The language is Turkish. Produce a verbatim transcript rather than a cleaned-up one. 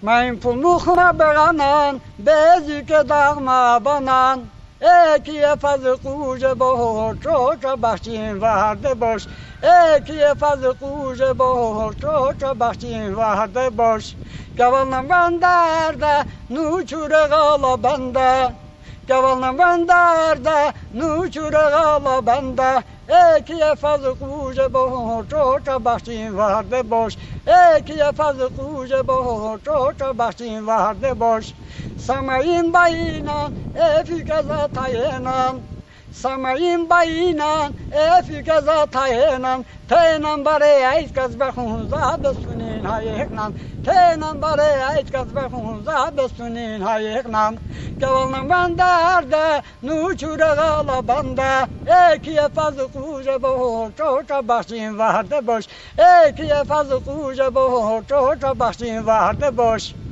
Mein pulmukhma beganan, bezike dağma banan. Ekiye fazı kuje boğur, çoça bahçin vardı boş. Ekiye fazı kuje boğur, çoça bahçin vardı boş. Gavallan bandarda, nuçure gala banda. Gavallan bandarda, nuçure gala banda. Ekiye fazı kuje boğur, çoça bahçin vardı boş. Ekiye fazı kuje boğur, çoça bahçin vardı boş. Samayın bayınan, efikeza tayenan. Samayın bayınan, efikeza tayenan. Tenan bare ait kazbahun zabe sunin hayeknan. Tenan bare ait kazbahun zabe sunin hayeknan. Gavalnan bandarda, nuçure gala banda. Ekiye fazı kuje boğur, çoça bahçin vardı boş. Ekiye fazı kuje boğur, çoça bahçin vardı boş.